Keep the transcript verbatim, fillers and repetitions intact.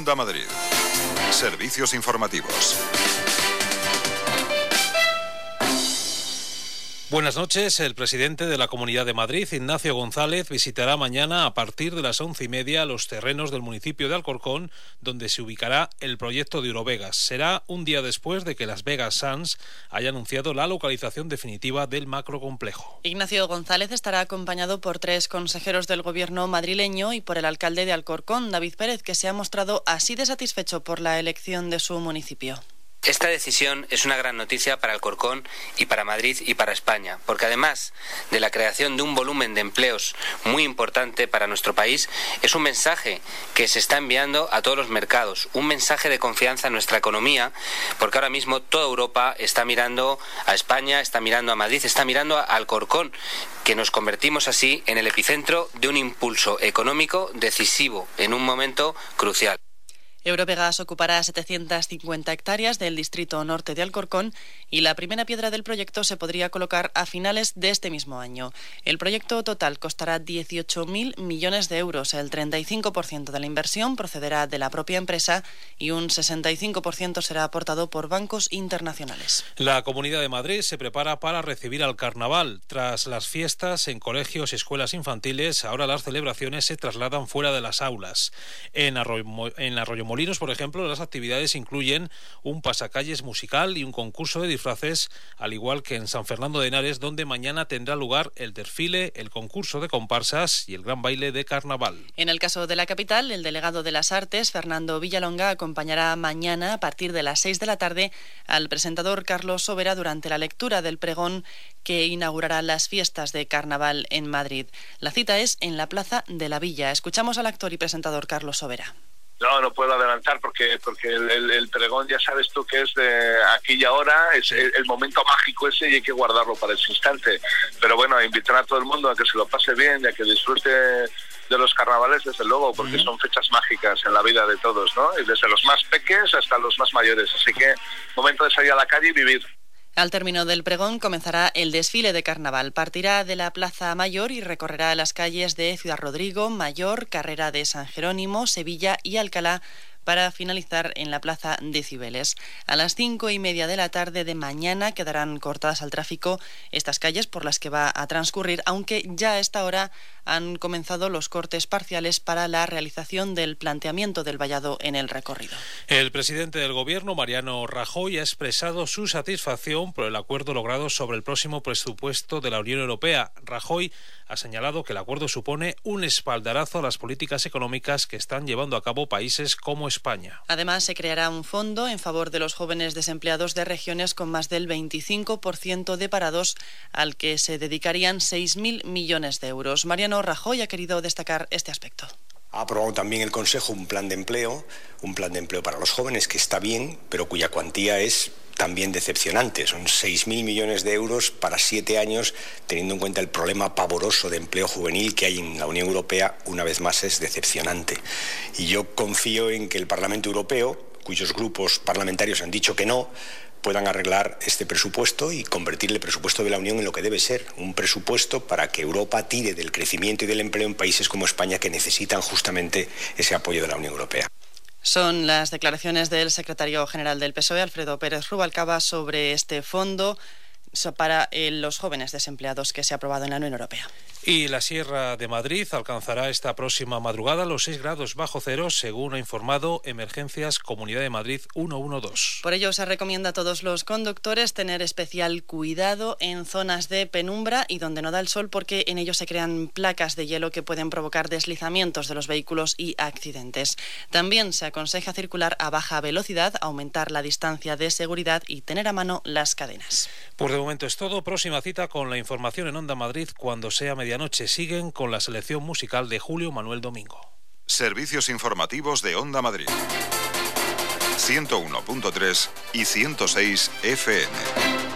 Onda Madrid. Servicios informativos. Buenas noches. El presidente de la Comunidad de Madrid, Ignacio González, visitará mañana a partir de las once y media los terrenos del municipio de Alcorcón, donde se ubicará el proyecto de Eurovegas. Será un día después de que Las Vegas Sands haya anunciado la localización definitiva del macrocomplejo. Ignacio González estará acompañado por tres consejeros del gobierno madrileño y por el alcalde de Alcorcón, David Pérez, que se ha mostrado así de satisfecho por la elección de su municipio. Esta decisión es una gran noticia para Alcorcón y para Madrid y para España, porque además de la creación de un volumen de empleos muy importante para nuestro país, es un mensaje que se está enviando a todos los mercados, un mensaje de confianza en nuestra economía, porque ahora mismo toda Europa está mirando a España, está mirando a Madrid, está mirando a Alcorcón, que nos convertimos así en el epicentro de un impulso económico decisivo en un momento crucial. Eurovegas ocupará setecientas cincuenta hectáreas del distrito norte de Alcorcón y la primera piedra del proyecto se podría colocar a finales de este mismo año. El proyecto total costará dieciocho mil millones de euros. El treinta y cinco por ciento de la inversión procederá de la propia empresa y un sesenta y cinco por ciento será aportado por bancos internacionales. La Comunidad de Madrid se prepara para recibir al Carnaval. Tras las fiestas en colegios y escuelas infantiles, ahora las celebraciones se trasladan fuera de las aulas. En Arroyo, en Arroyo Molinos, por ejemplo, las actividades incluyen un pasacalles musical y un concurso de disfraces, al igual que en San Fernando de Henares, donde mañana tendrá lugar el desfile, el concurso de comparsas y el gran baile de carnaval. En el caso de la capital, el delegado de las Artes, Fernando Villalonga, acompañará mañana a partir de las seis de la tarde al presentador Carlos Sobera durante la lectura del pregón que inaugurará las fiestas de carnaval en Madrid. La cita es en la Plaza de la Villa. Escuchamos al actor y presentador Carlos Sobera. No, no puedo adelantar porque porque el, el, el pregón ya sabes tú que es de aquí y ahora, es el, el momento mágico ese y hay que guardarlo para ese instante. Pero bueno, invitar a todo el mundo a que se lo pase bien y a que disfrute de los carnavales, desde luego, porque uh-huh. son fechas mágicas en la vida de todos, ¿no? Y desde los más pequeños hasta los más mayores. Así que momento de salir a la calle y vivir. Al término del pregón comenzará el desfile de carnaval. Partirá de la Plaza Mayor y recorrerá las calles de Ciudad Rodrigo, Mayor, Carrera de San Jerónimo, Sevilla y Alcalá, para finalizar en la Plaza de Cibeles. A las cinco y media de la tarde de mañana quedarán cortadas al tráfico estas calles por las que va a transcurrir, aunque ya a esta hora han comenzado los cortes parciales para la realización del planteamiento del vallado en el recorrido. El presidente del Gobierno, Mariano Rajoy, ha expresado su satisfacción por el acuerdo logrado sobre el próximo presupuesto de la Unión Europea. Rajoy ha señalado que el acuerdo supone un espaldarazo a las políticas económicas que están llevando a cabo países como España. Además, se creará un fondo en favor de los jóvenes desempleados de regiones con más del veinticinco por ciento de parados, al que se dedicarían seis mil millones de euros. Mariano Rajoy ha querido destacar este aspecto. Ha aprobado también el Consejo un plan de empleo, un plan de empleo para los jóvenes que está bien, pero cuya cuantía es también decepcionante. Son seis mil millones de euros para siete años, teniendo en cuenta el problema pavoroso de empleo juvenil que hay en la Unión Europea. Una vez más es decepcionante. Y yo confío en que el Parlamento Europeo, cuyos grupos parlamentarios han dicho que no, puedan arreglar este presupuesto y convertir el presupuesto de la Unión en lo que debe ser, un presupuesto para que Europa tire del crecimiento y del empleo en países como España, que necesitan justamente ese apoyo de la Unión Europea. Son las declaraciones del secretario general del P S O E, Alfredo Pérez Rubalcaba, sobre este fondo para los jóvenes desempleados que se ha aprobado en la Unión Europea. Y la Sierra de Madrid alcanzará esta próxima madrugada los seis grados bajo cero, según ha informado Emergencias Comunidad de Madrid ciento doce. Por ello se recomienda a todos los conductores tener especial cuidado en zonas de penumbra y donde no da el sol, porque en ellos se crean placas de hielo que pueden provocar deslizamientos de los vehículos y accidentes. También se aconseja circular a baja velocidad, aumentar la distancia de seguridad y tener a mano las cadenas. Pues de momento es todo. Próxima cita con la información en Onda Madrid cuando sea medianoche. Siguen con la selección musical de Julio Manuel Domingo. Servicios informativos de Onda Madrid. ciento uno punto tres y ciento seis F M.